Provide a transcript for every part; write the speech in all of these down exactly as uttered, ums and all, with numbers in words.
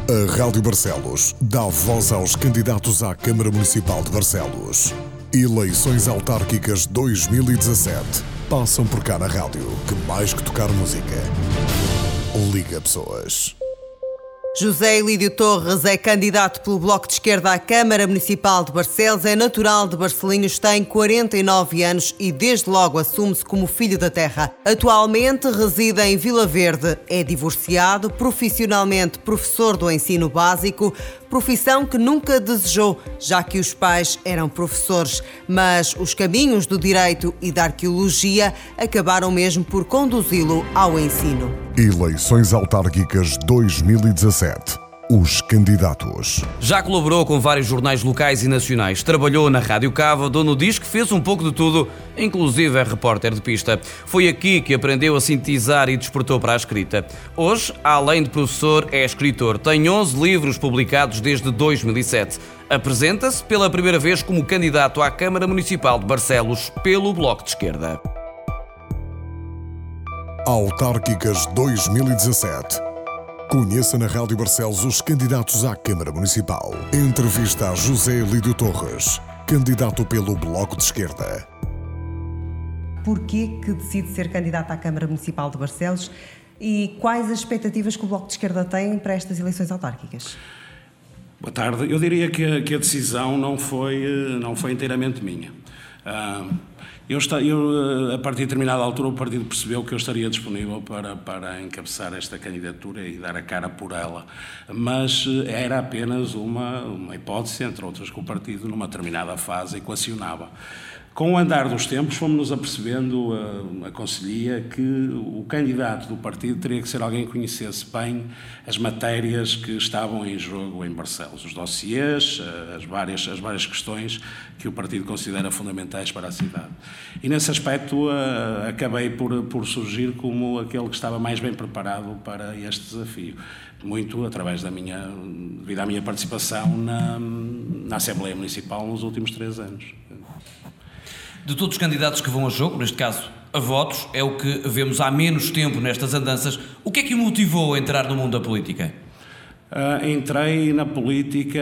A Rádio Barcelos dá voz aos candidatos à Câmara Municipal de Barcelos. Eleições autárquicas dois mil e dezassete. Passam por cá na rádio, que mais que tocar música, liga pessoas. José Elídio Torres é candidato pelo Bloco de Esquerda à Câmara Municipal de Barcelos, é natural de Barcelinhos, tem quarenta e nove anos e desde logo assume-se como filho da terra. Atualmente reside em Vila Verde, é divorciado, profissionalmente professor do ensino básico, profissão que nunca desejou, já que os pais eram professores, mas os caminhos do direito e da arqueologia acabaram mesmo por conduzi-lo ao ensino. Eleições autárquicas dois mil e dezassete. Os candidatos. Já colaborou com vários jornais locais e nacionais, trabalhou na Rádio Cava, dono diz que fez um pouco de tudo, inclusive é repórter de pista. Foi aqui que aprendeu a sintetizar e despertou para a escrita. Hoje, além de professor, é escritor. Tem onze livros publicados desde dois mil e sete. Apresenta-se pela primeira vez como candidato à Câmara Municipal de Barcelos pelo Bloco de Esquerda. Autárquicas dois mil e dezassete. Conheça na Rádio Barcelos os candidatos à Câmara Municipal. Entrevista a José Elídio Torres, candidato pelo Bloco de Esquerda. Porquê que decide ser candidato à Câmara Municipal de Barcelos e quais as expectativas que o Bloco de Esquerda tem para estas eleições autárquicas? Boa tarde. Eu diria que a, que a decisão não foi, não foi inteiramente minha. Uh, eu, está, eu, a partir de determinada altura, o partido percebeu que eu estaria disponível para, para encabeçar esta candidatura e dar a cara por ela, mas era apenas uma, uma hipótese, entre outras, que o partido, numa determinada fase, equacionava. Com o andar dos tempos, fomos-nos apercebendo, a, a conselhia, que o candidato do partido teria que ser alguém que conhecesse bem as matérias que estavam em jogo em Barcelos, os dossiês, as várias, as várias questões que o partido considera fundamentais para a cidade. E nesse aspecto a, acabei por, por surgir como aquele que estava mais bem preparado para este desafio, muito através da minha, devido à minha participação na, na Assembleia Municipal nos últimos três anos. De todos os candidatos que vão a jogo, neste caso a votos, é o que vemos há menos tempo nestas andanças. O que é que o motivou a entrar no mundo da política? Uh, entrei na política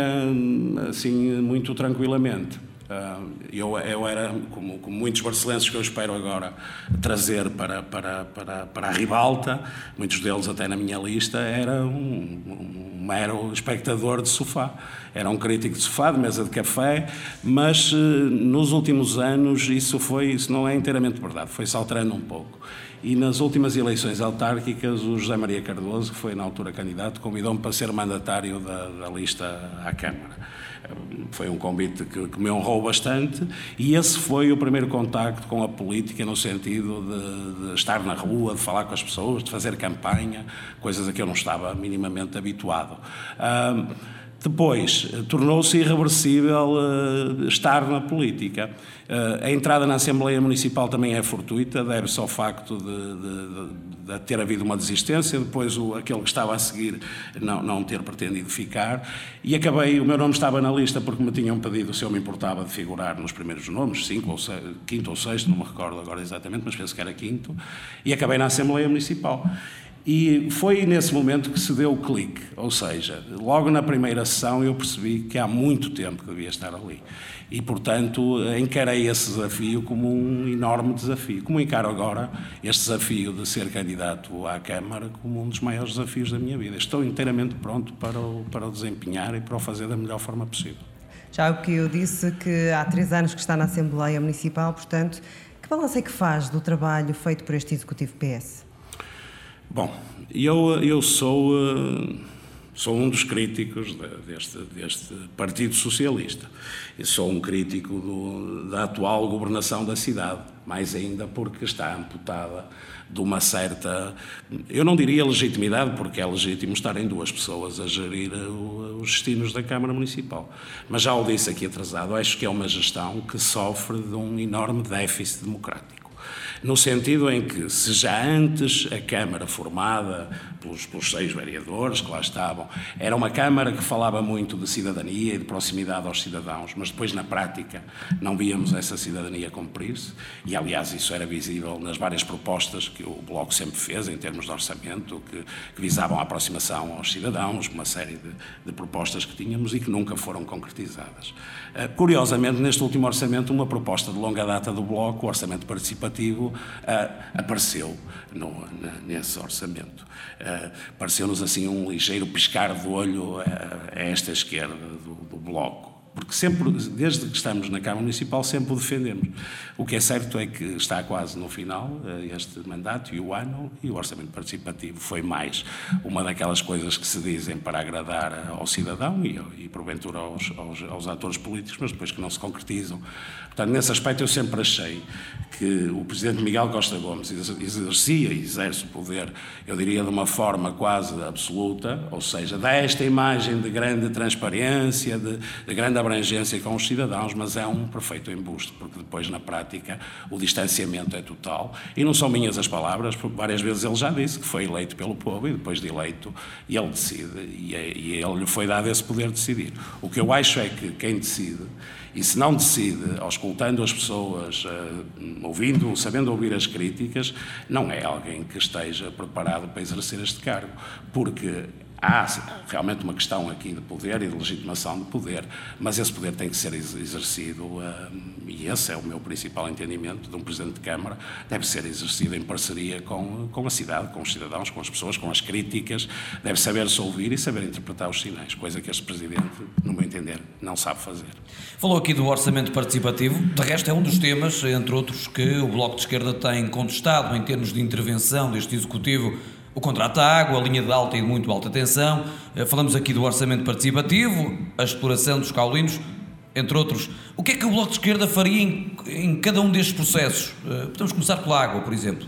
assim muito tranquilamente. Uh, eu, eu era, como, como muitos barcelenses que eu espero agora trazer para, para, para, para a ribalta, muitos deles até na minha lista, era um, um mero espectador de sofá. Era um crítico de sofá, de mesa de café, mas uh, nos últimos anos isso, foi, isso não é inteiramente verdade, foi-se alterando um pouco. E nas últimas eleições autárquicas, o José Maria Cardoso, que foi na altura candidato, convidou-me para ser mandatário da, da lista à Câmara. Foi um convite que, que me honrou bastante e esse foi o primeiro contacto com a política no sentido de, de estar na rua, de falar com as pessoas, de fazer campanha, coisas a que eu não estava minimamente habituado. Uh, Depois, tornou-se irreversível uh, estar na política. Uh, a entrada na Assembleia Municipal também é fortuita, deve-se ao facto de, de, de, de ter havido uma desistência, depois o, aquele que estava a seguir não, não ter pretendido ficar, e acabei, o meu nome estava na lista porque me tinham pedido se eu me importava de figurar nos primeiros nomes, cinco ou seis, quinto ou sexto, não me recordo agora exatamente, mas penso que era quinto, e acabei na Assembleia Municipal. E foi nesse momento que se deu o clique, ou seja, logo na primeira sessão eu percebi que há muito tempo que devia estar ali. E, portanto, encarei esse desafio como um enorme desafio. Como encaro agora este desafio de ser candidato à Câmara como um dos maiores desafios da minha vida. Estou inteiramente pronto para o, para o desempenhar e para o fazer da melhor forma possível. Já o que eu disse que há três anos que está na Assembleia Municipal, portanto, que balanço é que faz do trabalho feito por este Executivo P S? Bom, eu, eu sou, sou um dos críticos deste, deste Partido Socialista. Eu sou um crítico do, da atual governação da cidade, mais ainda porque está amputada de uma certa, eu não diria legitimidade, porque é legítimo estarem duas pessoas a gerir os destinos da Câmara Municipal. Mas já o disse aqui atrasado, acho que é uma gestão que sofre de um enorme déficit democrático. no sentido em que, se já antes a Câmara formada pelos, pelos seis vereadores que lá estavam, era uma Câmara que falava muito de cidadania e de proximidade aos cidadãos, mas depois na prática não víamos essa cidadania cumprir-se, e aliás isso era visível nas várias propostas que o Bloco sempre fez em termos de orçamento, que, que visavam a aproximação aos cidadãos, uma série de, de propostas que tínhamos e que nunca foram concretizadas. Uh, curiosamente, neste último orçamento, uma proposta de longa data do Bloco, o orçamento participativo, uh, apareceu no, nesse orçamento. Uh, pareceu-nos assim um ligeiro piscar de olho a, a esta esquerda do, do Bloco, porque sempre, desde que estamos na Câmara Municipal, sempre o defendemos. O que é certo é que está quase no final este mandato e o ano, e o orçamento participativo foi mais uma daquelas coisas que se dizem para agradar ao cidadão e, e porventura aos, aos, aos atores políticos, mas depois que não se concretizam. Portanto, nesse aspecto eu sempre achei que o Presidente Miguel Costa Gomes exercia e exerce o poder, eu diria de uma forma quase absoluta, ou seja, dá esta imagem de grande transparência, de, de grande abrangência com os cidadãos, mas é um perfeito embuste, porque depois na prática o distanciamento é total, e não são minhas as palavras, porque várias vezes ele já disse que foi eleito pelo povo, e depois de eleito ele decide, e, é, e ele lhe foi dado esse poder de decidir. O que eu acho é que quem decide, e se não decide, auscultando as pessoas, ouvindo, sabendo ouvir as críticas, não é alguém que esteja preparado para exercer este cargo, porque há realmente uma questão aqui de poder e de legitimação de poder, mas esse poder tem que ser exercido, e esse é o meu principal entendimento de um Presidente de Câmara, deve ser exercido em parceria com, com a cidade, com os cidadãos, com as pessoas, com as críticas, deve saber-se ouvir e saber interpretar os sinais, coisa que este Presidente, no meu entender, não sabe fazer. Falou aqui do orçamento participativo, de resto é um dos temas, entre outros, que o Bloco de Esquerda tem contestado em termos de intervenção deste Executivo. O contrato à água, a linha de alta e de muito alta tensão, falamos aqui do orçamento participativo, a exploração dos caulinos, entre outros. O que é que o Bloco de Esquerda faria em, em cada um destes processos? Podemos começar pela água, por exemplo.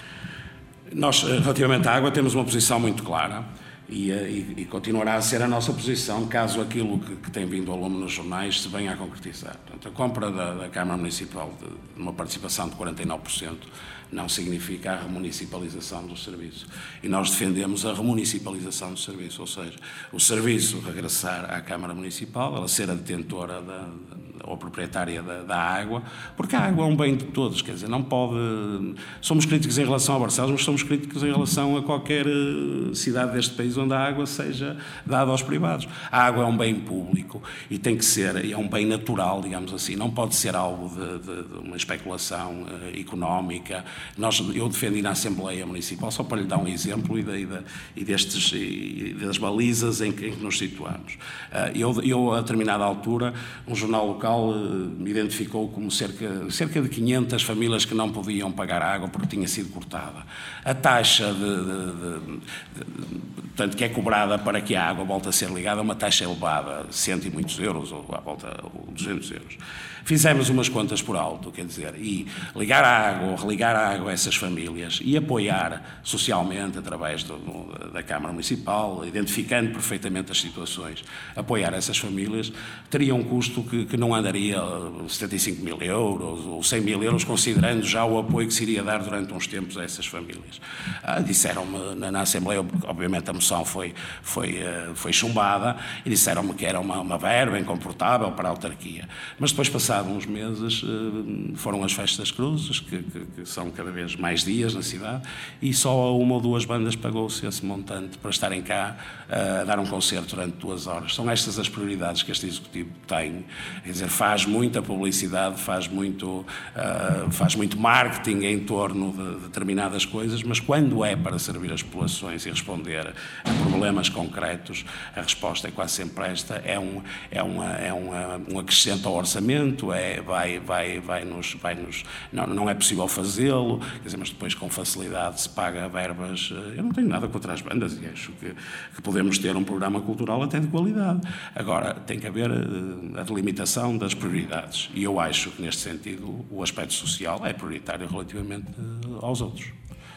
Nós, relativamente à água, temos uma posição muito clara e, e, e continuará a ser a nossa posição caso aquilo que, que tem vindo ao longo nos jornais se venha a concretizar. Portanto, a compra da, da Câmara Municipal de, de uma participação de quarenta e nove por cento não significa a remunicipalização do serviço. E nós defendemos a remunicipalização do serviço, ou seja, o serviço regressar à Câmara Municipal, ela ser a detentora da, ou proprietária da, da água, porque a água é um bem de todos, quer dizer, não pode... Somos críticos em relação a Barcelos, mas somos críticos em relação a qualquer cidade deste país onde a água seja dada aos privados. A água é um bem público e tem que ser, é um bem natural, digamos assim, não pode ser alvo de, de, de uma especulação uh, económica. Nós, eu defendi na Assembleia Municipal, só para lhe dar um exemplo, e, de, de, e, destes, e das balizas em que, em que nos situamos. Uh, eu, eu, a determinada altura, um jornal local me identificou como cerca, cerca de quinhentas famílias que não podiam pagar água porque tinha sido cortada. A taxa de, de, de, de, portanto, que é cobrada para que a água volte a ser ligada é uma taxa elevada, cento e muitos euros, ou à volta de duzentos euros. Fizemos umas contas por alto, quer dizer, e ligar a água, ou religar a água a essas famílias e apoiar socialmente, através do, do, da Câmara Municipal, identificando perfeitamente as situações, apoiar essas famílias, teria um custo que, que não andaria setenta e cinco mil euros ou cem mil euros, considerando já o apoio que se iria dar durante uns tempos a essas famílias. Ah, disseram-me na, na Assembleia, obviamente a moção foi, foi, foi chumbada, e disseram-me que era uma, uma verba incomportável para a autarquia. Mas depois, passados uns meses, foram as festas das cruzes, que, que, que são cada vez mais dias na cidade, e só a uma ou duas bandas pagou-se esse montante para estarem cá a dar um concerto durante duas horas. São estas as prioridades que este Executivo tem. Quer dizer, faz muita publicidade, faz muito, uh, faz muito marketing em torno de determinadas coisas, mas quando é para servir as populações e responder a problemas concretos, a resposta é quase sempre esta, é um, é uma, é uma, um acrescento ao orçamento, é, vai, vai, vai nos, vai nos, não, não é possível fazê-lo, quer dizer, mas depois com facilidade se paga verbas. Eu não tenho nada contra as bandas e acho que, que podemos ter um programa cultural até de qualidade. Agora, tem que haver a delimitação das prioridades, e eu acho que neste sentido o aspecto social é prioritário relativamente aos outros.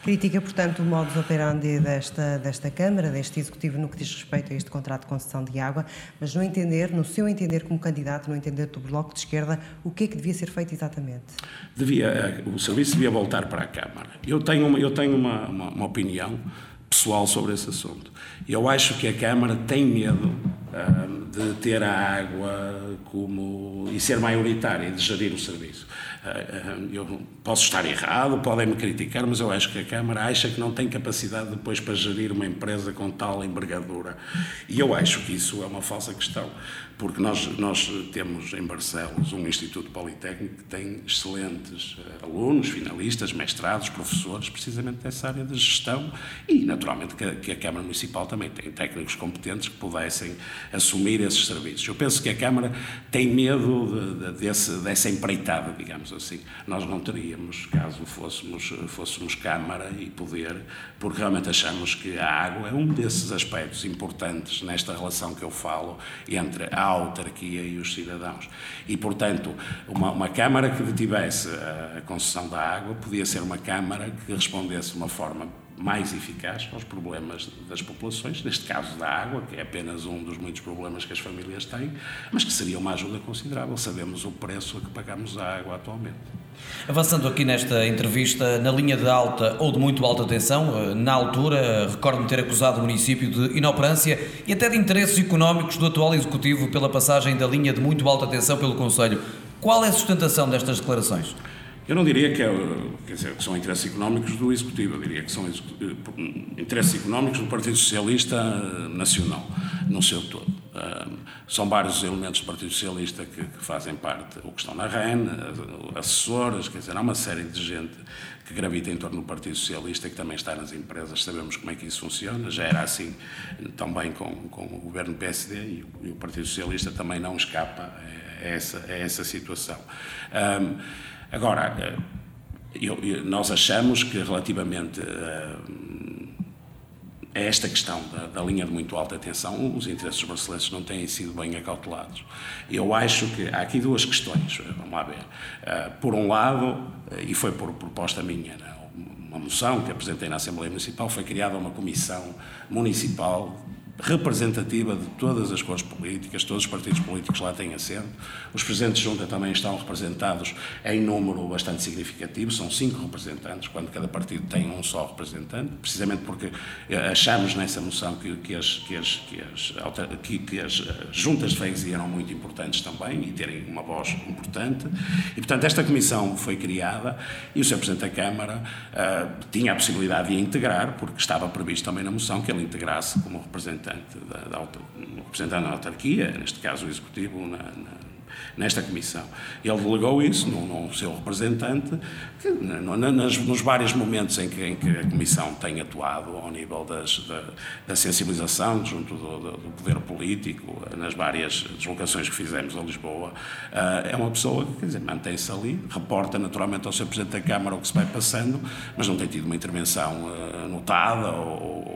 Critica, portanto, o modus operandi desta, desta Câmara, deste Executivo, no que diz respeito a este contrato de concessão de água, mas no entender, no seu entender como candidato, no entender do Bloco de Esquerda, o que é que devia ser feito exatamente? Devia, o serviço devia voltar para a Câmara. Eu tenho uma, eu tenho uma, uma, uma opinião pessoal sobre esse assunto. Eu acho que a Câmara tem medo uh, de ter a água como, e ser maioritária, de gerir o serviço. Uh, uh, eu posso estar errado, podem-me criticar, mas eu acho que a Câmara acha que não tem capacidade depois para gerir uma empresa com tal envergadura. E eu acho que isso é uma falsa questão, porque nós, nós temos em Barcelos um Instituto Politécnico que tem excelentes alunos, finalistas, mestrados, professores, precisamente dessa área de gestão, e naturalmente que a, que a Câmara Municipal também tem técnicos competentes que pudessem assumir esses serviços. Eu penso que a Câmara tem medo de, de, desse, dessa empreitada, digamos assim. Nós não teríamos, caso fôssemos, fôssemos Câmara e poder, porque realmente achamos que a água é um desses aspectos importantes nesta relação que eu falo entre a autarquia e os cidadãos. E, portanto, uma, uma Câmara que tivesse a concessão da água podia ser uma Câmara que respondesse de uma forma mais eficaz aos problemas das populações, neste caso da água, que é apenas um dos muitos problemas que as famílias têm, mas que seria uma ajuda considerável. Sabemos o preço a que pagamos a água atualmente. Avançando aqui nesta entrevista, na linha de alta ou de muito alta tensão, na altura, recordo-me ter acusado o município de inoperância e até de interesses económicos do atual Executivo pela passagem da linha de muito alta tensão pelo Conselho. Qual é a sustentação destas declarações? Eu não diria que, é, quer dizer, que são interesses económicos do Executivo, eu diria que são interesses económicos do Partido Socialista Nacional, no seu todo. Uh, são vários elementos do Partido Socialista que, que fazem parte, o que estão na R E N, assessores, quer dizer, há uma série de gente que gravita em torno do Partido Socialista, que também está nas empresas, sabemos como é que isso funciona, já era assim também com, com o governo P S D e o, e o Partido Socialista também não escapa a essa, a essa situação. Um, Agora, eu, eu, nós achamos que relativamente uh, a esta questão da, da linha de muito alta tensão, os interesses barcelenses não têm sido bem acautelados. Eu acho que há aqui duas questões, vamos lá ver. Uh, por um lado, uh, e foi por proposta minha, né, uma moção que apresentei na Assembleia Municipal, foi criada uma comissão municipal representativa de todas as cores políticas, todos os partidos políticos lá têm assento. Os presidentes de junta também estão representados em número bastante significativo, são cinco representantes, quando cada partido tem um só representante, precisamente porque achamos nessa moção que, que, as, que, as, que, as, que, que as juntas de freguesia eram muito importantes também e terem uma voz importante. E, portanto, esta comissão foi criada e o senhor Presidente da Câmara uh, tinha a possibilidade de a integrar, porque estava previsto também na moção que ele integrasse como representante Da, da auto, representante da autarquia, neste caso o Executivo, na, na, nesta comissão. Ele delegou isso no, no seu representante, que, no, nas, nos vários momentos em que, em que a comissão tem atuado ao nível das, da, da sensibilização junto do, do, do poder político, nas várias deslocações que fizemos a Lisboa, uh, é uma pessoa que, quer dizer, mantém-se ali, reporta naturalmente ao seu Presidente da Câmara o que se vai passando, mas não tem tido uma intervenção uh, notada ou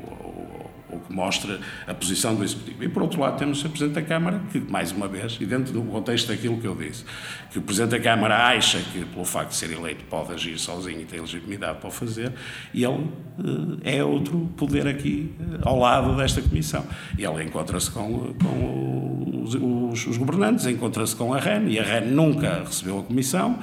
ou que mostra a posição do Executivo. E, por outro lado, temos o senhor Presidente da Câmara, que, mais uma vez, e dentro do contexto daquilo que eu disse, que o Presidente da Câmara acha que, pelo facto de ser eleito, pode agir sozinho e tem legitimidade para o fazer, e ele uh, é outro poder aqui, uh, ao lado desta Comissão. E ele encontra-se com, com os, os, os governantes, encontra-se com a R E N, e a R E N nunca recebeu a Comissão,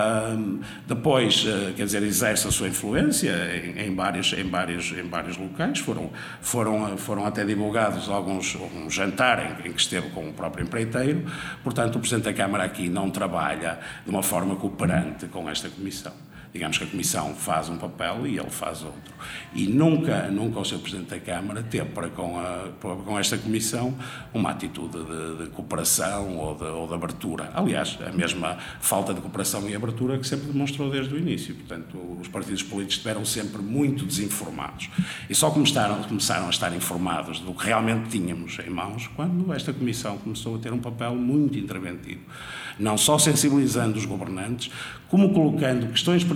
uh, depois, uh, quer dizer, exerce a sua influência em, em, vários, em, vários, em vários locais, foram, foram Foram até divulgados alguns, um jantar em, em que esteve com o próprio empreiteiro. Portanto, o Presidente da Câmara aqui não trabalha de uma forma cooperante com esta Comissão. Digamos que a Comissão faz um papel e ele faz outro. E nunca, nunca o senhor Presidente da Câmara teve para com, a, com esta Comissão uma atitude de, de cooperação ou de, ou de abertura. Aliás, a mesma falta de cooperação e abertura que sempre demonstrou desde o início. Portanto, os partidos políticos estiveram sempre muito desinformados. E só começaram, começaram a estar informados do que realmente tínhamos em mãos quando esta Comissão começou a ter um papel muito interventivo. Não só sensibilizando os governantes, como colocando questões pertinentes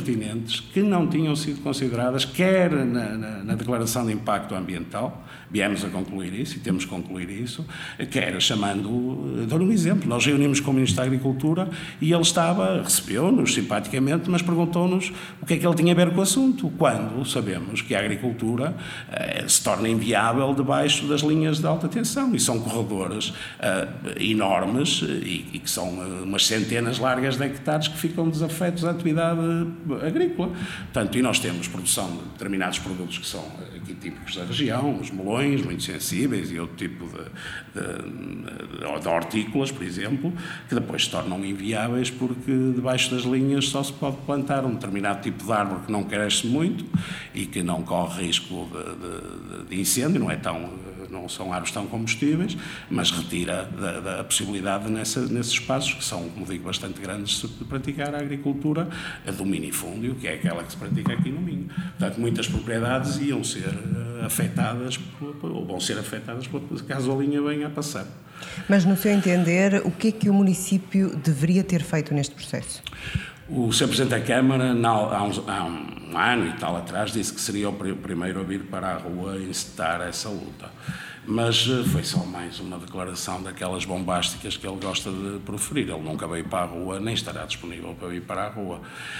pertinentes que não tinham sido consideradas, quer na, na, na Declaração de Impacto Ambiental, viemos a concluir isso e temos que concluir isso, quer chamando, dou-lhe um exemplo, nós reunimos com o Ministro da Agricultura e ele estava, recebeu-nos simpaticamente, mas perguntou-nos o que é que ele tinha a ver com o assunto, quando sabemos que a agricultura eh, se torna inviável debaixo das linhas de alta tensão, e são corredores eh, enormes e, e que são uh, umas centenas largas de hectares que ficam desafetos à atividade agrícola. Portanto, e nós temos produção de determinados produtos que são aqui típicos da região, os melões, muito sensíveis, e outro tipo de, de, de hortícolas, por exemplo, que depois se tornam inviáveis porque debaixo das linhas só se pode plantar um determinado tipo de árvore que não cresce muito e que não corre risco de, de, de incêndio, não é tão, não são árvores tão combustíveis, mas retira da, da possibilidade nessa, nesses espaços, que são, como digo, bastante grandes, de praticar a agricultura do minifúndio, que é aquela que se pratica aqui no Minho. Portanto, muitas propriedades iam ser afetadas, ou vão ser afetadas, caso a linha venha a passar. Mas, no seu entender, o que é que o município deveria ter feito neste processo? O senhor Presidente da Câmara, há, uns, há um ano e tal atrás, disse que seria o primeiro a vir para a rua e incitar essa luta. Mas foi só mais uma declaração daquelas bombásticas que ele gosta de proferir. Ele nunca veio para a rua, nem estará disponível para vir para a rua.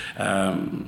Um,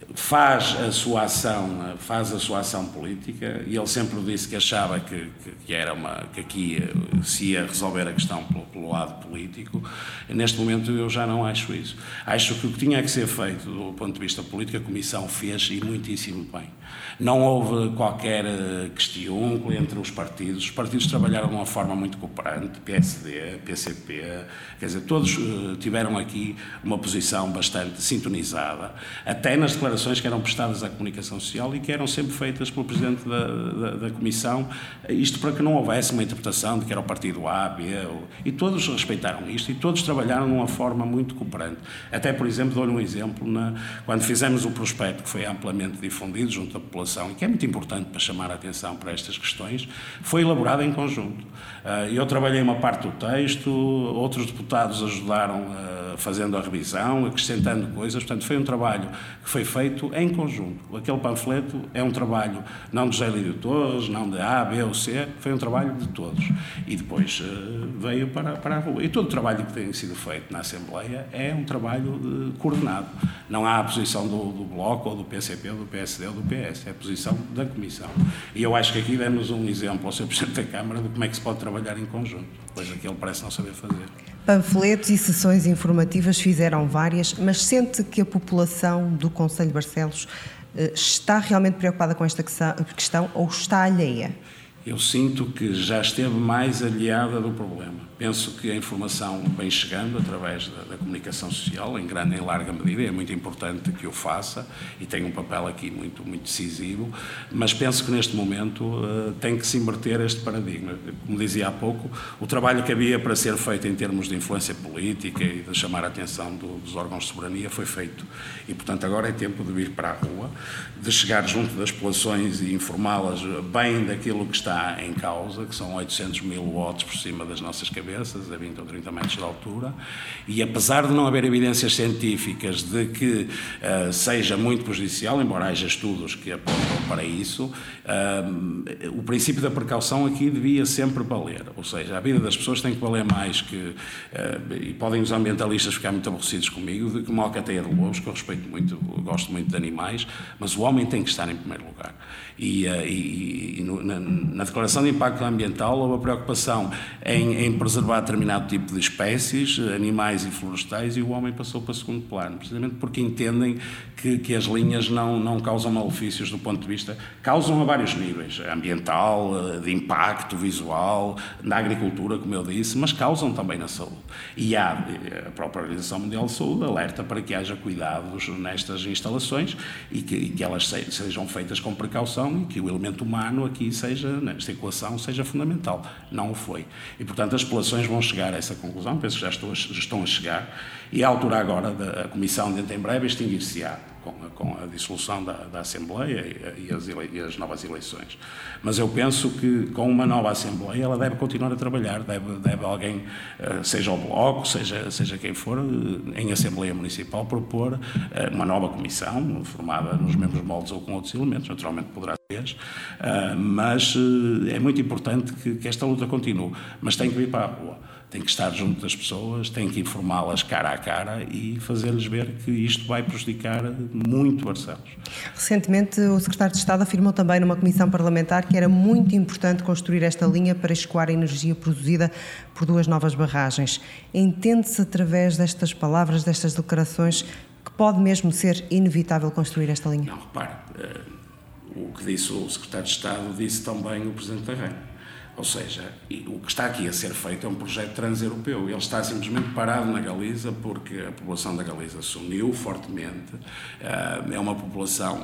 faz a sua ação, faz a sua ação política, e ele sempre disse que achava que, que, que, era uma, que aqui se ia resolver a questão pelo, pelo lado político. Neste momento eu já não acho isso. Acho que o que tinha que ser feito do ponto de vista político, a Comissão fez, e muitíssimo bem. Não houve qualquer questiúnculo entre os partidos. Os partidos trabalharam de uma forma muito cooperante, P S D, P C P, quer dizer, todos tiveram aqui uma posição bastante sintonizada, até nas declarações que eram prestadas à comunicação social e que eram sempre feitas pelo Presidente da, da, da Comissão, isto para que não houvesse uma interpretação de que era o partido A, B, e todos respeitaram isto e todos trabalharam de uma forma muito cooperante. Até, por exemplo, dou-lhe um exemplo, na, quando fizemos o prospecto, que foi amplamente difundido junto da população, e que é muito importante para chamar a atenção para estas questões, foi elaborado em conjunto. Eu trabalhei uma parte do texto, outros deputados ajudaram fazendo a revisão, acrescentando coisas, portanto foi um trabalho que foi feito em conjunto. Aquele panfleto é um trabalho não de José Lídio Torres, não de A, B ou C, foi um trabalho de todos. E depois veio para, para a rua. E todo o trabalho que tem sido feito na Assembleia é um trabalho de, coordenado. Não há a posição do, do Bloco, ou do P C P, ou do P S D, ou do P S, é a posição da Comissão. E eu acho que aqui demos um exemplo ao senhor Presidente da Câmara de como é que se pode trabalhar em conjunto, coisa que ele parece não saber fazer. Panfletos e sessões informativas fizeram várias, mas sente que a população do Concelho de Barcelos está realmente preocupada com esta questão ou está alheia? Eu sinto que já esteve mais aliada do problema. Penso que a informação vem chegando através da, da comunicação social, em grande e larga medida, e é muito importante que o faça, e tem um papel aqui muito, muito decisivo, mas penso que neste momento uh, tem que se inverter este paradigma. Como dizia há pouco, o trabalho que havia para ser feito em termos de influência política e de chamar a atenção do, dos órgãos de soberania foi feito. E, portanto, agora é tempo de vir para a rua, de chegar junto das populações e informá-las bem daquilo que está em causa, que são oitocentos mil watts por cima das nossas cabeças, a vinte ou trinta metros de altura, e apesar de não haver evidências científicas de que uh, seja muito prejudicial, embora haja estudos que apontam para isso, uh, o princípio da precaução aqui devia sempre valer, ou seja, a vida das pessoas tem que valer mais que, uh, e podem os ambientalistas ficar muito aborrecidos comigo, de que uma alcateia de lobos, que eu respeito muito, eu gosto muito de animais, mas o homem tem que estar em primeiro lugar. E, uh, e, e no, na, na Declaração de Impacto Ambiental houve a preocupação em, em preservar determinado tipo de espécies, animais e florestais, e o homem passou para o segundo plano, precisamente porque entendem que, que as linhas não, não causam malefícios do ponto de vista, causam a vários níveis, ambiental, de impacto visual, na agricultura, como eu disse, mas causam também na saúde. E há, a própria Organização Mundial de Saúde alerta para que haja cuidados nestas instalações e que, e que elas sejam feitas com precaução e que o elemento humano aqui seja, nesta equação, seja fundamental. Não o foi. E, portanto, as populações vão chegar a essa conclusão, penso que já, estou, já estão a chegar, e a altura agora da Comissão, dentro em breve, extinguir-se-á. com a, com a dissolução da, da Assembleia e as, ele, e as novas eleições. Mas eu penso que com uma nova Assembleia ela deve continuar a trabalhar, deve, deve alguém, seja o Bloco, seja, seja quem for, em Assembleia Municipal, propor uma nova comissão, formada nos mesmos moldes ou com outros elementos, naturalmente poderá ser, mas é muito importante que, que esta luta continue, mas tem que vir para a rua. Tem que estar junto das pessoas, tem que informá-las cara a cara e fazer-lhes ver que isto vai prejudicar muito Barcelos. Recentemente, o secretário de Estado afirmou também numa comissão parlamentar que era muito importante construir esta linha para escoar a energia produzida por duas novas barragens. Entende-se através destas palavras, destas declarações, que pode mesmo ser inevitável construir esta linha? Não, repare, o que disse o secretário de Estado disse também o Presidente da Reina. Ou seja, o que está aqui a ser feito é um projeto transeuropeu. Ele está simplesmente parado na Galiza porque a população da Galiza se uniu fortemente. É uma população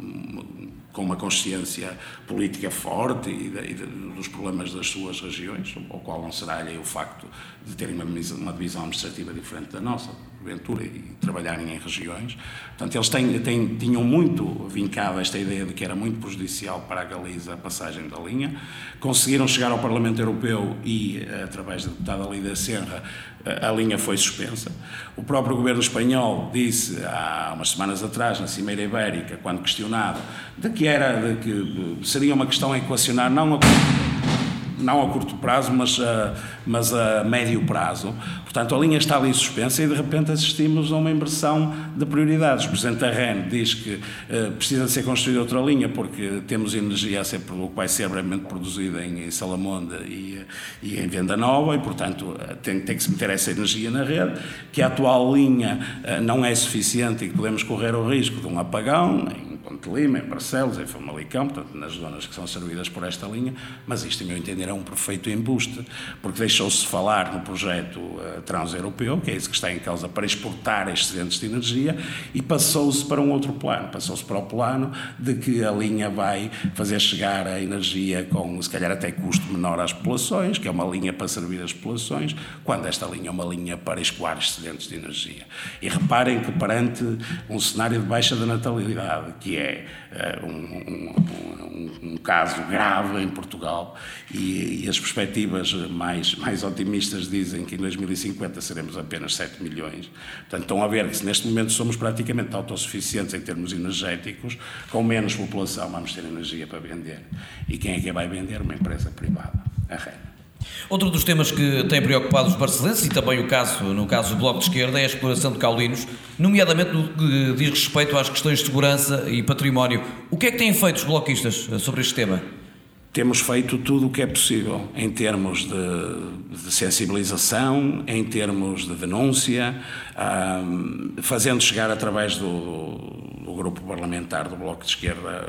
com uma consciência política forte e, de, e de, dos problemas das suas regiões, ao qual não será alheio o facto de terem uma, uma divisão administrativa diferente da nossa, porventura, e trabalharem em regiões. Portanto, eles têm, têm, tinham muito vincado esta ideia de que era muito prejudicial para a Galiza a passagem da linha. Conseguiram chegar ao Parlamento Europeu e, através da deputada Lídia Senra, a linha foi suspensa. O próprio governo espanhol disse há umas semanas atrás, na Cimeira Ibérica, quando questionado, de que era, de que seria uma questão a equacionar, não a não a curto prazo, mas a, mas a médio prazo. Portanto, a linha está ali suspensa e, de repente, assistimos a uma inversão de prioridades. O Presidente da R E N diz que uh, precisa de ser construída outra linha porque temos energia a ser, que vai ser brevemente produzida em, em Salamonda e, e em Venda Nova e, portanto, tem, tem que se meter essa energia na rede, que a atual linha uh, não é suficiente e que podemos correr o risco de um apagão em Ponte Lima, em Barcelos, em Famalicão, portanto, nas zonas que são servidas por esta linha, mas isto, em meu entender, é um perfeito embuste, porque deixou-se falar no projeto uh, transeuropeu, que é isso que está em causa, para exportar excedentes de energia, e passou-se para um outro plano, passou-se para o plano de que a linha vai fazer chegar a energia com, se calhar, até custo menor às populações, que é uma linha para servir as populações, quando esta linha é uma linha para escoar excedentes de energia. E reparem que, perante um cenário de baixa da natalidade, que é uh, um, um, um, um caso grave em Portugal, e, e as perspectivas mais, mais otimistas dizem que em dois mil e cinquenta seremos apenas sete milhões. Portanto, estão a ver que se neste momento somos praticamente autossuficientes em termos energéticos, com menos população vamos ter energia para vender. E quem é que vai vender? Uma empresa privada, a R E N. Outro dos temas que tem preocupado os barcelenses, e também o caso, no caso do Bloco de Esquerda, é a exploração de caulinos, nomeadamente no que diz respeito às questões de segurança e património. O que é que têm feito os bloquistas sobre este tema? Temos feito tudo o que é possível em termos de, de sensibilização, em termos de denúncia, um, fazendo chegar através do, do grupo parlamentar do Bloco de Esquerda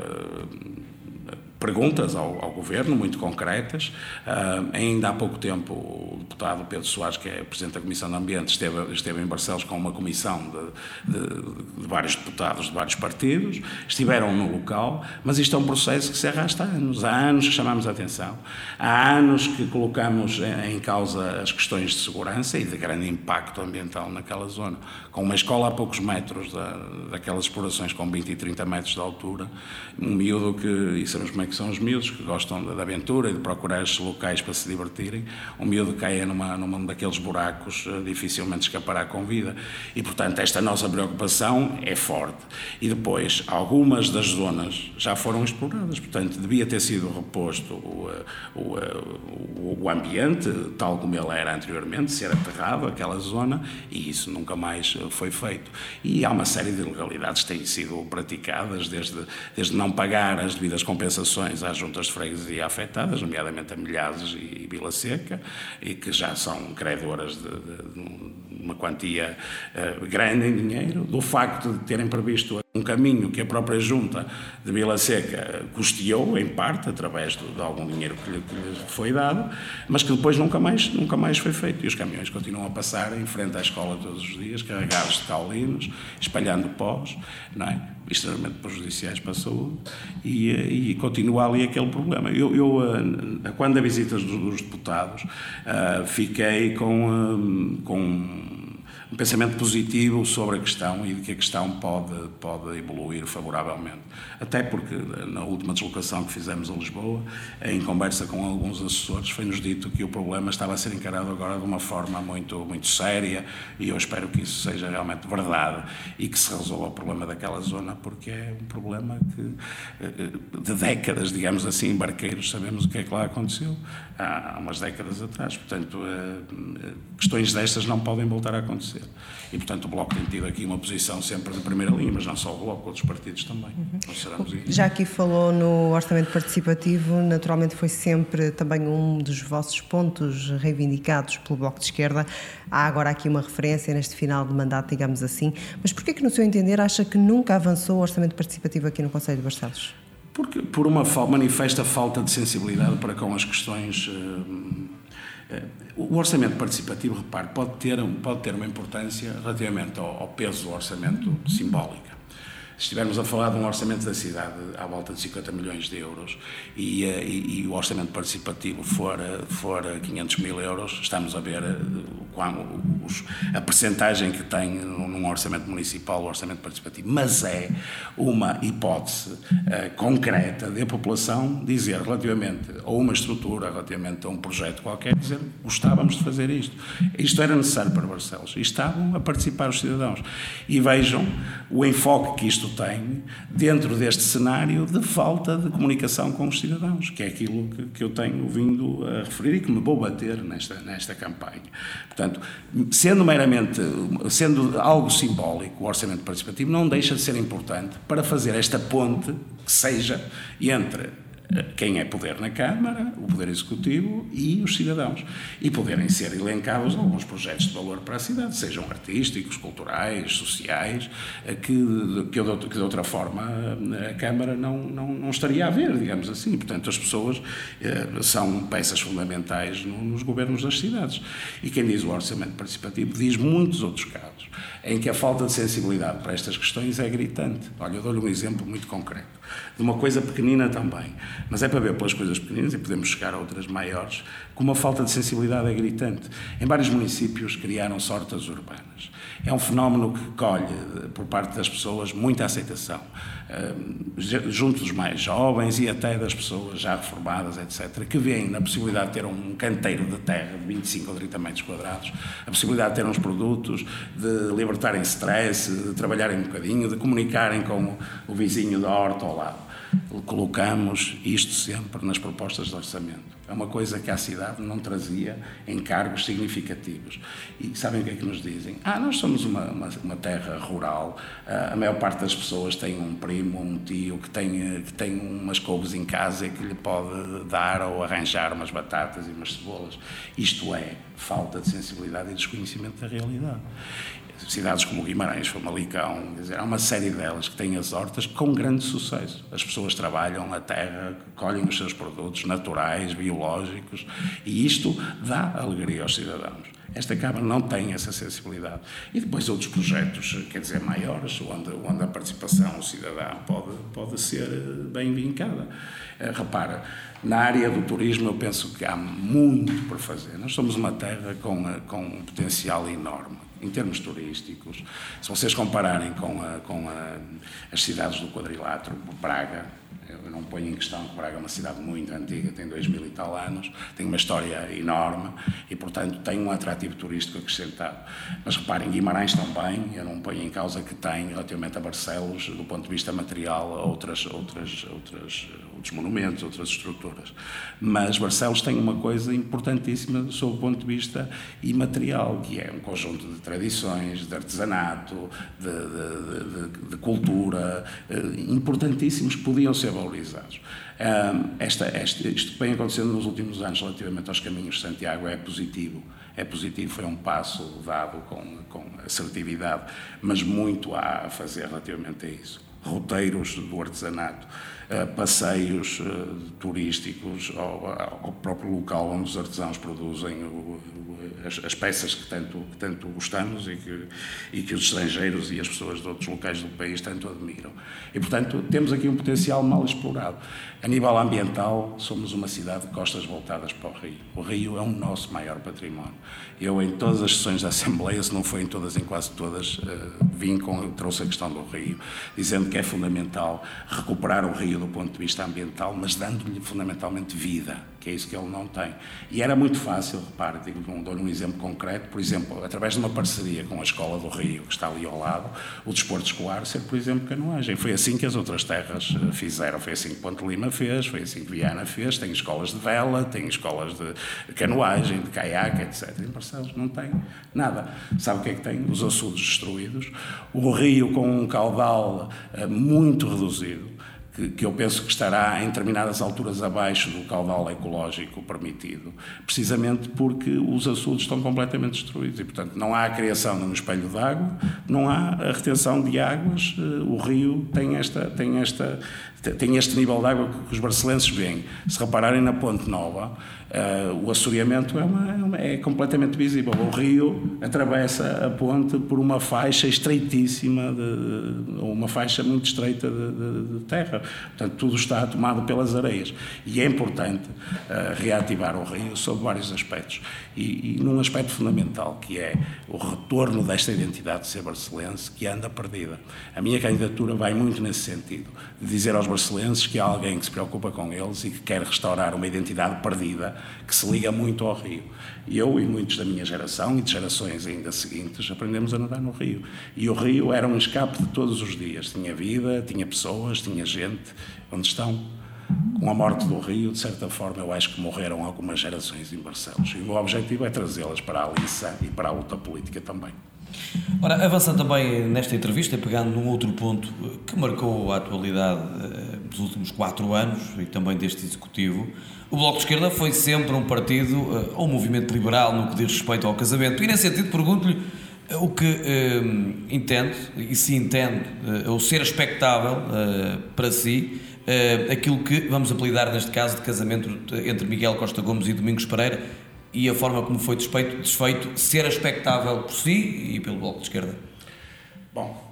perguntas ao, ao Governo, muito concretas. Uh, ainda há pouco tempo o deputado Pedro Soares, que é Presidente da Comissão de Ambiente, esteve, esteve em Barcelos com uma comissão de, de, de vários deputados de vários partidos, estiveram no local, mas isto é um processo que se arrasta há anos. Há anos que chamamos a atenção, há anos que colocamos em, em causa as questões de segurança e de grande impacto ambiental naquela zona. Com uma escola a poucos metros da, daquelas explorações com vinte e trinta metros de altura, um miúdo que, e sabemos como é que são os miúdos, que gostam de, de aventura e de procurar estes locais para se divertirem, um miúdo que caia numa, numa daqueles buracos, uh, dificilmente escapará com vida. E, portanto, esta nossa preocupação é forte. E depois, algumas das zonas já foram exploradas, portanto, devia ter sido reposto o, o, o, o ambiente, tal como ele era anteriormente, ser aterrado aquela zona, e isso nunca mais foi feito. E há uma série de ilegalidades que têm sido praticadas, desde, desde não pagar as devidas compensações às juntas de freguesia afetadas, nomeadamente a Milhazes e Vila Seca, e que já são credoras de, de, de uma quantia uh, grande em dinheiro, do facto de terem previsto um caminho que a própria junta de Vila Seca custeou, em parte, através de, de algum dinheiro que lhe, que lhe foi dado, mas que depois nunca mais, nunca mais foi feito. E os caminhões continuam a passar em frente à escola todos os dias, carregados de caulinos, espalhando pós, não é? Extremamente prejudiciais para a saúde, e, e continua ali aquele problema. Eu, eu quando a visita dos, dos deputados, uh, fiquei com, uh, com um pensamento positivo sobre a questão e de que a questão pode, pode evoluir favoravelmente. Até porque, na última deslocação que fizemos a Lisboa, em conversa com alguns assessores, foi-nos dito que o problema estava a ser encarado agora de uma forma muito, muito séria, e eu espero que isso seja realmente verdade e que se resolva o problema daquela zona, porque é um problema que, de décadas, digamos assim, barqueiros, sabemos o que é que lá aconteceu há umas décadas atrás. Portanto, questões destas não podem voltar a acontecer. E, portanto, o Bloco tem tido aqui uma posição sempre de primeira linha, mas não só o Bloco, outros partidos também. Uhum. Já aqui falou no orçamento participativo, naturalmente foi sempre também um dos vossos pontos reivindicados pelo Bloco de Esquerda. Há agora aqui uma referência neste final de mandato, digamos assim. Mas porquê que, no seu entender, acha que nunca avançou o orçamento participativo aqui no Concelho de Barcelos? Porque, por uma manifesta falta de sensibilidade para com as questões. Uh, uh, o orçamento participativo, repare, pode ter, pode ter uma importância relativamente ao, ao peso do orçamento simbólico. Se estivermos a falar de um orçamento da cidade à volta de cinquenta milhões de euros e, e, e o orçamento participativo for, for quinhentos mil euros, estamos a ver os, a percentagem que tem num orçamento municipal o orçamento participativo. Mas é uma hipótese uh, concreta de a população dizer relativamente a uma estrutura, relativamente a um projeto qualquer, dizer gostávamos de fazer isto. Isto era necessário para Barcelos. E estavam a participar os cidadãos. E vejam o enfoque que isto tem dentro deste cenário de falta de comunicação com os cidadãos, que é aquilo que, que eu tenho vindo a referir e que me vou bater nesta, nesta campanha. Portanto, sendo meramente, sendo algo simbólico, o orçamento participativo não deixa de ser importante para fazer esta ponte que seja entre quem é poder na Câmara, o Poder Executivo e os cidadãos. E poderem ser elencados alguns projetos de valor para a cidade, sejam artísticos, culturais, sociais, que, que, de, que de outra forma a Câmara não, não, não estaria a ver, digamos assim. Portanto, as pessoas eh, são peças fundamentais no, nos governos das cidades. E quem diz o orçamento participativo diz muitos outros casos em que a falta de sensibilidade para estas questões é gritante. Olha, eu dou-lhe um exemplo muito concreto, de uma coisa pequenina também, mas é para ver pelas coisas pequeninas e podemos chegar a outras maiores, como a falta de sensibilidade é gritante. Em vários municípios criaram-se hortas urbanas. É um fenómeno que colhe, por parte das pessoas, muita aceitação, junto dos mais jovens e até das pessoas já reformadas, etcétera, que veem na possibilidade de ter um canteiro de terra de vinte e cinco ou trinta metros quadrados, a possibilidade de ter uns produtos, de libertarem stress, de trabalharem um bocadinho, de comunicarem com o vizinho da horta ao lado. Colocamos isto sempre nas propostas de orçamento. É uma coisa que a cidade não trazia encargos significativos. E sabem o que é que nos dizem? Ah, nós somos uma, uma, uma terra rural, a maior parte das pessoas tem um primo, um tio que tem, que tem umas couves em casa e que lhe pode dar ou arranjar umas batatas e umas cebolas. Isto é falta de sensibilidade e desconhecimento da realidade. Cidades como Guimarães, Famalicão, quer dizer, há uma série delas que têm as hortas com grande sucesso. As pessoas trabalham a terra, colhem os seus produtos naturais, biológicos, e isto dá alegria aos cidadãos. Esta Câmara não tem essa sensibilidade. E depois outros projetos, quer dizer, maiores, onde, onde a participação cidadã pode, pode ser bem vincada. Repara, na área do turismo eu penso que há muito por fazer. Nós somos uma terra com, com um potencial enorme em termos turísticos. Se vocês compararem com, a, com a, as cidades do quadrilátero, Braga, eu não ponho em questão que Braga é uma cidade muito antiga, tem dois mil e tal anos, tem uma história enorme e, portanto, tem um atrativo turístico acrescentado. Mas reparem, Guimarães também, eu não ponho em causa que tem, relativamente a Barcelos, do ponto de vista material, outras, outras, outras, outros monumentos, outras estruturas. Mas Barcelos tem uma coisa importantíssima sob o ponto de vista imaterial, que é um conjunto de tradições, de artesanato, de, de, de, de cultura, importantíssimos que podiam ser valorizados. Esta, esta, isto que vem acontecendo nos últimos anos relativamente aos caminhos de Santiago é positivo. É positivo, foi um passo dado com, com assertividade, mas muito há a fazer relativamente a isso. Roteiros do artesanato, passeios turísticos ao, ao próprio local onde os artesãos produzem o, as, as peças que tanto, que tanto gostamos e que, e que os estrangeiros e as pessoas de outros locais do país tanto admiram. E, portanto, temos aqui um potencial mal explorado. A nível ambiental, somos uma cidade de costas voltadas para o rio. O rio é o nosso maior património. Eu, em todas as sessões da Assembleia, se não foi em todas, em quase todas, vim com, trouxe a questão do rio, dizendo que é fundamental recuperar o rio do ponto de vista ambiental, mas dando-lhe fundamentalmente vida, que é isso que ele não tem. E era muito fácil, repare, digo, dou-lhe um exemplo concreto, por exemplo, através de uma parceria com a Escola do Rio, que está ali ao lado, o desporto escolar ser, por exemplo, canoagem. Foi assim que as outras terras fizeram, foi assim que Ponte Lima fez, foi assim que Viana fez, tem escolas de vela, tem escolas de canoagem, de caiaque, etcétera. Em Barcelos não tem nada. Sabe o que é que tem? Os açudes destruídos, o rio com um caudal uh, muito reduzido, que, que eu penso que estará em determinadas alturas abaixo do caudal ecológico permitido, precisamente porque os açudes estão completamente destruídos e, portanto, não há a criação de um espelho de água, não há a retenção de águas, o rio tem, esta, tem, esta, tem este nível de água que os barcelenses veem. Se repararem na Ponte Nova, Uh, o assoreamento é, uma, é, uma, é completamente visível. O rio atravessa a ponte por uma faixa estreitíssima, de, de, uma faixa muito estreita de, de, de terra. Portanto, tudo está tomado pelas areias. E é importante uh, reativar o rio sob vários aspectos. E, e num aspecto fundamental, que é o retorno desta identidade de ser barcelense, que anda perdida. A minha candidatura vai muito nesse sentido, de dizer aos barcelenses que há alguém que se preocupa com eles e que quer restaurar uma identidade perdida, que se liga muito ao rio. E eu e muitos da minha geração e de gerações ainda seguintes aprendemos a nadar no rio. E o rio era um escape de todos os dias. Tinha vida, tinha pessoas, tinha gente. Onde estão? Com a morte do rio, de certa forma, eu acho que morreram algumas gerações em Barcelos. E o meu objetivo é trazê-las para a liça e para a luta política também. Ora, avançando também nesta entrevista, pegando num outro ponto que marcou a atualidade dos últimos quatro anos e também deste Executivo, o Bloco de Esquerda foi sempre um partido ou um movimento liberal no que diz respeito ao casamento. E, nesse sentido, pergunto-lhe o que um, entende, e se entende, uh, ou ser expectável uh, para si, uh, aquilo que vamos apelidar, neste caso, de casamento entre Miguel Costa Gomes e Domingos Pereira, e a forma como foi desfeito, desfeito ser expectável por si e pelo Bloco de Esquerda? Bom,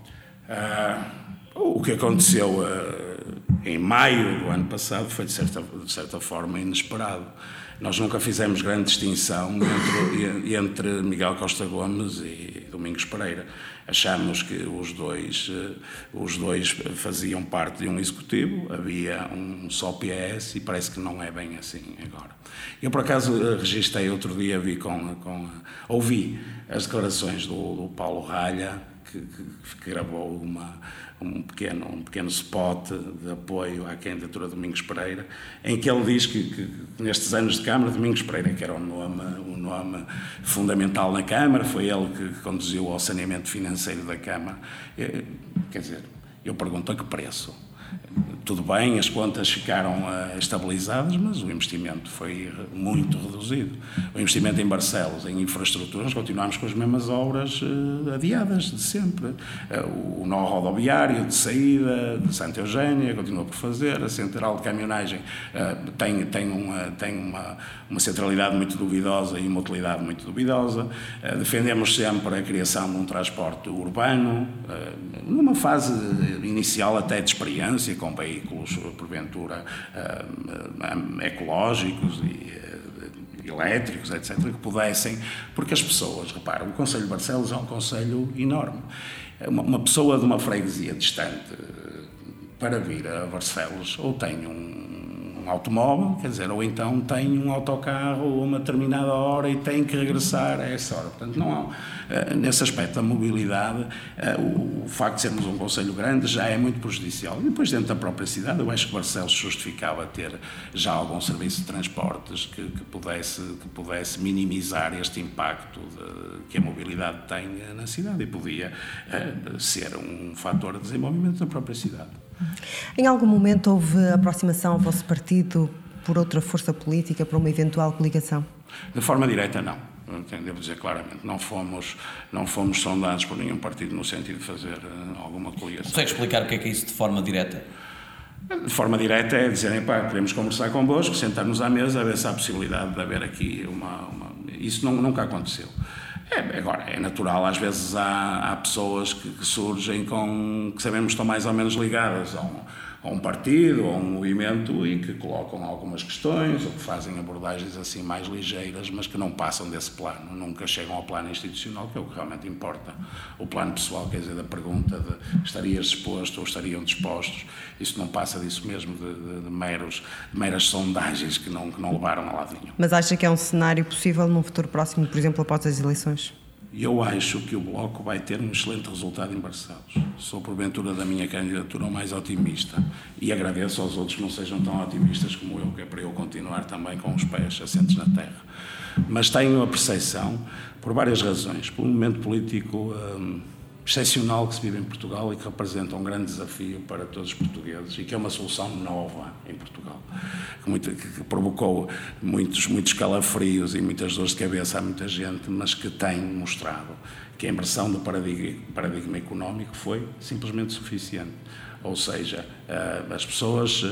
uh, o que aconteceu uh, em maio do ano passado foi, de certa, de certa forma, inesperado. Nós nunca fizemos grande distinção entre, entre Miguel Costa Gomes e Domingos Pereira. Achamos que os dois, os dois faziam parte de um executivo, havia um só P S e parece que não é bem assim agora. Eu, por acaso, registrei outro dia, vi com, com, ouvi as declarações do, do Paulo Ralha, que, que, que gravou uma, um, pequeno, um pequeno spot de apoio à candidatura de Domingos Pereira, em que ele diz que, que nestes anos de Câmara, Domingos Pereira, que era um nome, um nome fundamental na Câmara, foi ele que conduziu ao saneamento financeiro da Câmara. Quer dizer, eu pergunto a que preço? Tudo bem, as contas ficaram uh, estabilizadas, mas o investimento foi muito reduzido. O investimento em Barcelos, em infraestruturas, continuamos com as mesmas obras uh, adiadas de sempre. Uh, o nó rodoviário de saída de Santa Eugénia continua por fazer, a central de caminhonagem uh, tem, tem, uma, tem uma, uma centralidade muito duvidosa e uma utilidade muito duvidosa. Uh, defendemos sempre a criação de um transporte urbano, uh, numa fase inicial até de experiência, com veículos, porventura, uh, ecológicos e uh, elétricos, etcétera, que pudessem, porque as pessoas, reparam, o Concelho de Barcelos é um concelho enorme. Uma, uma pessoa de uma freguesia distante uh, para vir a Barcelos ou tem um um automóvel, quer dizer, ou então tem um autocarro a uma determinada hora e tem que regressar a essa hora. Portanto, não há, nesse aspecto da mobilidade, o facto de sermos um concelho grande já é muito prejudicial. E depois, dentro da própria cidade, eu acho que Barcelos justificava ter já algum serviço de transportes que, que, pudesse, que pudesse minimizar este impacto de, que a mobilidade tem na cidade e podia uh, ser um fator de desenvolvimento da própria cidade. Em algum momento houve aproximação ao vosso partido por outra força política, para uma eventual coligação? De forma direta, não. Devo dizer claramente, não fomos, não fomos sondados por nenhum partido no sentido de fazer alguma coligação. Consegue explicar o que é que é isso de forma direta? De forma direta é dizerem, pá, queremos conversar convosco, sentar-nos à mesa, a ver se há possibilidade de haver aqui uma... uma... Isso não, nunca aconteceu. É, agora, é natural, às vezes há, há pessoas que, que surgem com... que sabemos que estão mais ou menos ligadas a um, a um partido, ou a um movimento, e que colocam algumas questões, ou que fazem abordagens assim mais ligeiras, mas que não passam desse plano, nunca chegam ao plano institucional, que é o que realmente importa. O plano pessoal, quer dizer, da pergunta de estarias disposto ou estariam dispostos, isso não passa disso mesmo, de, de, de, meros, de meras sondagens que não, que não levaram a lado nenhum. Mas acha que é um cenário possível num futuro próximo, por exemplo, após as eleições? Eu acho que o Bloco vai ter um excelente resultado em Barcelos. Sou, porventura, da minha candidatura o mais otimista e agradeço aos outros que não sejam tão otimistas como eu, que é para eu continuar também com os pés assentes na terra. Mas tenho a percepção, por várias razões, pelo momento político hum, excepcional que se vive em Portugal e que representa um grande desafio para todos os portugueses e que é uma solução nova em Portugal, que, muito, que provocou muitos, muitos calafrios e muitas dores de cabeça a muita gente, mas que tem mostrado que a inversão do paradigma, paradigma económico foi simplesmente suficiente. Ou seja, as pessoas,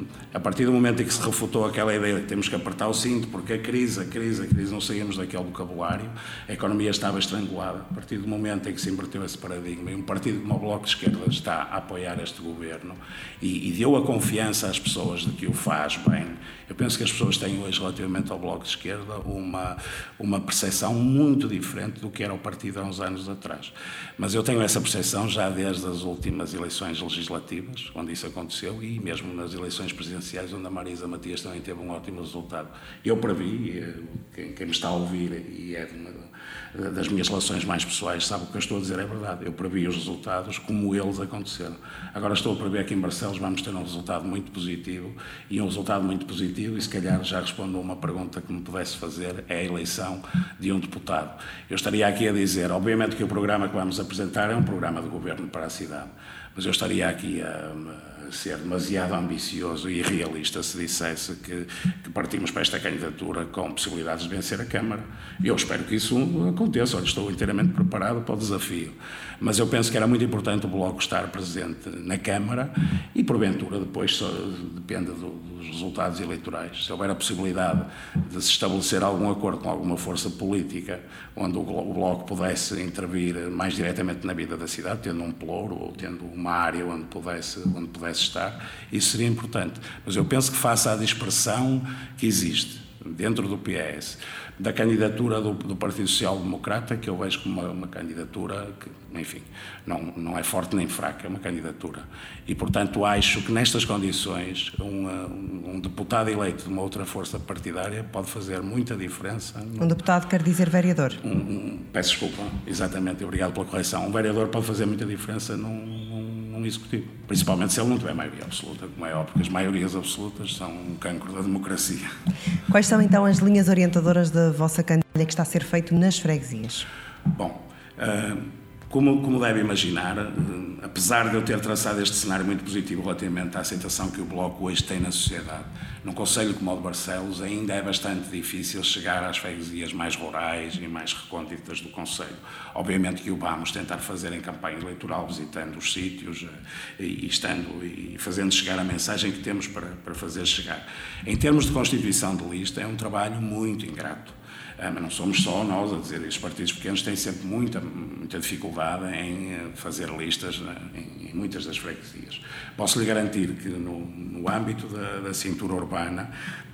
a partir do momento em que se refutou aquela ideia de que temos que apertar o cinto, porque a crise, a crise, a crise, não saímos daquele vocabulário, a economia estava estrangulada. A partir do momento em que se inverteu esse paradigma, e um partido como o Bloco de Esquerda está a apoiar este governo e, e deu a confiança às pessoas de que o faz bem, eu penso que as pessoas têm hoje, relativamente ao Bloco de Esquerda, uma, uma percepção muito diferente do que era o partido há uns anos atrás. Mas eu tenho essa percepção já desde as últimas eleições legislativas, onde isso aconteceu, e mesmo nas eleições presidenciais, onde a Marisa Matias também teve um ótimo resultado. Eu previ, quem, quem me está a ouvir, e é de uma das minhas relações mais pessoais, sabe o que eu estou a dizer é verdade. Eu previ os resultados como eles aconteceram. Agora estou a prever que em Barcelos vamos ter um resultado muito positivo, e um resultado muito positivo, e se calhar já respondo a uma pergunta que me pudesse fazer, é a eleição de um deputado. Eu estaria aqui a dizer, obviamente que o programa que vamos apresentar é um programa de governo para a cidade, mas eu estaria aqui a, a ser demasiado ambicioso e irrealista se dissesse que, que partimos para esta candidatura com possibilidades de vencer a Câmara. Eu espero que isso aconteça, olha, estou inteiramente preparado para o desafio. Mas eu penso que era muito importante o Bloco estar presente na Câmara e, porventura, depois só depende do, dos resultados eleitorais. Se houver a possibilidade de se estabelecer algum acordo com alguma força política onde o, o Bloco pudesse intervir mais diretamente na vida da cidade, tendo um pelouro ou tendo uma área onde pudesse, onde pudesse estar, isso seria importante. Mas eu penso que face à dispersão que existe dentro do P S, da candidatura do, do Partido Social Democrata, que eu vejo como uma, uma candidatura que, enfim, não, não é forte nem fraca, é uma candidatura. E, portanto, acho que nestas condições um, um, um deputado eleito de uma outra força partidária pode fazer muita diferença. Um deputado quer dizer vereador? Um, um, peço desculpa, exatamente, obrigado pela correção. Um vereador pode fazer muita diferença num, num, num executivo, principalmente se ele não tiver maioria absoluta, como é óbvio, porque as maiorias absolutas são um cancro da democracia. Quais são, então, as linhas orientadoras da vossa campanha que está a ser feito nas freguesias? Bom, uh, como, como deve imaginar, uh, apesar de eu ter traçado este cenário muito positivo relativamente à aceitação que o Bloco hoje tem na sociedade, num concelho como o de Barcelos ainda é bastante difícil chegar às freguesias mais rurais e mais recônditas do concelho. Obviamente que o vamos tentar fazer em campanha eleitoral, visitando os sítios uh, e, e estando e fazendo chegar a mensagem que temos para, para fazer chegar. Em termos de constituição de lista, é um trabalho muito ingrato. Ah, mas não somos só nós a dizer, os partidos pequenos têm sempre muita, muita dificuldade em fazer listas em, em muitas das freguesias. Posso lhe garantir que no, no âmbito da, da cintura urbana,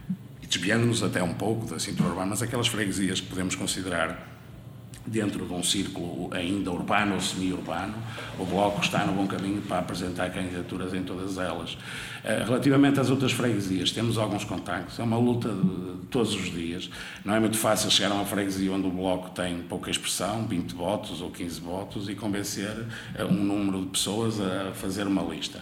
e desviando-nos até um pouco da cintura urbana, mas aquelas freguesias que podemos considerar dentro de um círculo ainda urbano ou semi-urbano, o Bloco está no bom caminho para apresentar candidaturas em todas elas. Relativamente às outras freguesias, temos alguns contactos, é uma luta de todos os dias. Não é muito fácil chegar a uma freguesia onde o Bloco tem pouca expressão, vinte votos ou quinze votos, e convencer um número de pessoas a fazer uma lista.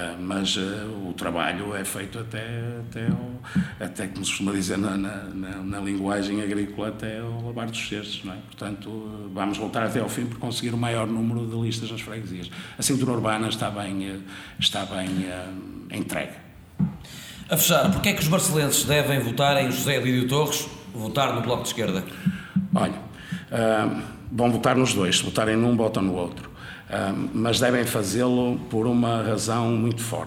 Mas o trabalho é feito até, até, ao, até como se costuma dizer na, na, na linguagem agrícola, até ao lavar dos cestos, não é? Portanto, vamos voltar até ao fim por conseguir o maior número de listas nas freguesias. A cintura urbana está bem, está bem uh, entregue. A fechar, porque é que os barcelenses devem votar em José Lídio Torres, votar no Bloco de Esquerda? Olha, uh, vão votar nos dois, se votarem num, votam no outro. Uh, mas devem fazê-lo por uma razão muito forte.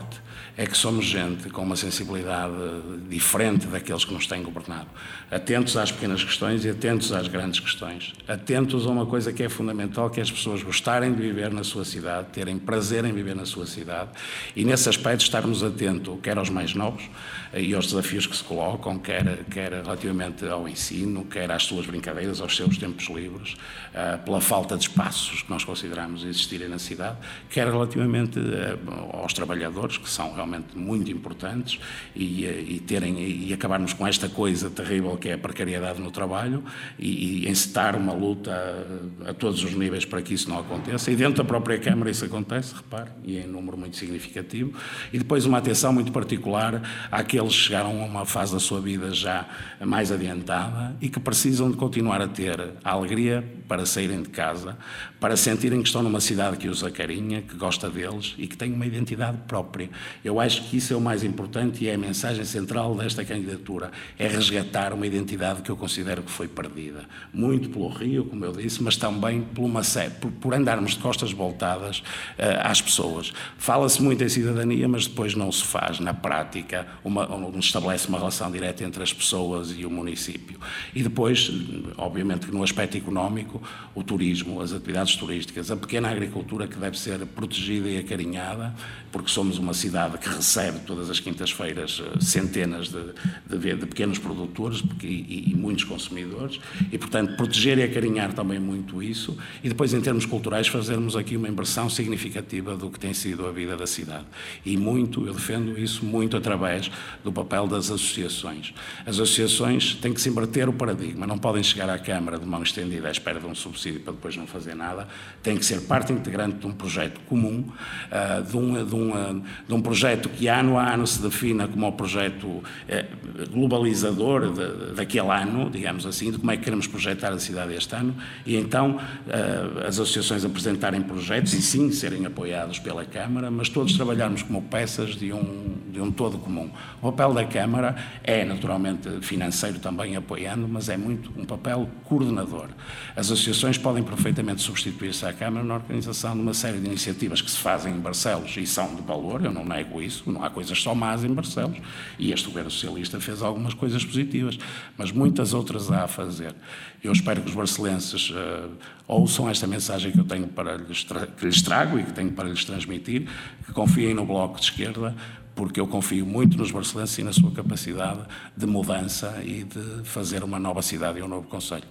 é que somos gente com uma sensibilidade diferente daqueles que nos têm governado. Atentos às pequenas questões e atentos às grandes questões. Atentos a uma coisa que é fundamental, que é as pessoas gostarem de viver na sua cidade, terem prazer em viver na sua cidade e, nesse aspecto, estarmos atentos quer aos mais novos e aos desafios que se colocam, quer, quer relativamente ao ensino, quer às suas brincadeiras, aos seus tempos livres, pela falta de espaços que nós consideramos existirem na cidade, quer relativamente aos trabalhadores, que são realmente muito importantes, e, e, terem, e acabarmos com esta coisa terrível que é a precariedade no trabalho e, e encetar uma luta a, a todos os níveis para que isso não aconteça. E dentro da própria Câmara isso acontece, repare, e em número muito significativo. E depois uma atenção muito particular àqueles que chegaram a uma fase da sua vida já mais adiantada e que precisam de continuar a ter a alegria para saírem de casa, para sentirem que estão numa cidade que os acarinha, que gosta deles e que tem uma identidade própria. Eu acho que isso é o mais importante e é a mensagem central desta candidatura, é resgatar uma identidade que eu considero que foi perdida. Muito pelo Rio, como eu disse, mas também por, uma, por, por andarmos de costas voltadas uh, às pessoas. Fala-se muito em cidadania, mas depois não se faz, na prática, uma, não estabelece uma relação direta entre as pessoas e o município. E depois, obviamente que no aspecto económico, o turismo, as atividades turísticas, a pequena agricultura que deve ser protegida e acarinhada, porque somos uma cidade que recebe todas as quintas-feiras centenas de, de, de pequenos produtores porque, e, e muitos consumidores, e portanto proteger e acarinhar também muito isso, e depois em termos culturais fazermos aqui uma inversão significativa do que tem sido a vida da cidade. E muito, eu defendo isso muito através do papel das associações. As associações têm que se inverter o paradigma, não podem chegar à Câmara de mão estendida à espera de um subsídio para depois não fazer nada, têm que ser parte integrante de um projeto comum, uh, de, um, de, um, uh, de um projeto que ano a ano se defina como o projeto uh, globalizador de, daquele ano, digamos assim, de como é que queremos projetar a cidade este ano, e então uh, as associações apresentarem projetos e sim serem apoiados pela Câmara, mas todos trabalharmos como peças de um, de um todo comum. O papel da Câmara é naturalmente financeiro também apoiando, mas é muito um papel coordenador. As associações podem perfeitamente substituir-se à Câmara na organização de uma série de iniciativas que se fazem em Barcelos e são de valor, eu não nego isso, não há coisas só más em Barcelos, e este governo socialista fez algumas coisas positivas, mas muitas outras há a fazer. Eu espero que os barcelenses uh, ouçam esta mensagem que eu tenho para lhes, tra- que lhes trago e que tenho para lhes transmitir, que confiem no Bloco de Esquerda, porque eu confio muito nos barcelenses e na sua capacidade de mudança e de fazer uma nova cidade e um novo concelho.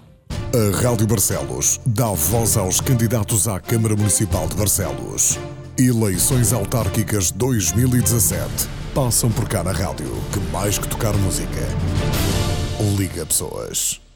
A Rádio Barcelos dá voz aos candidatos à Câmara Municipal de Barcelos. Eleições autárquicas dois mil e dezassete. Passam por cá na rádio, que mais que tocar música, liga pessoas.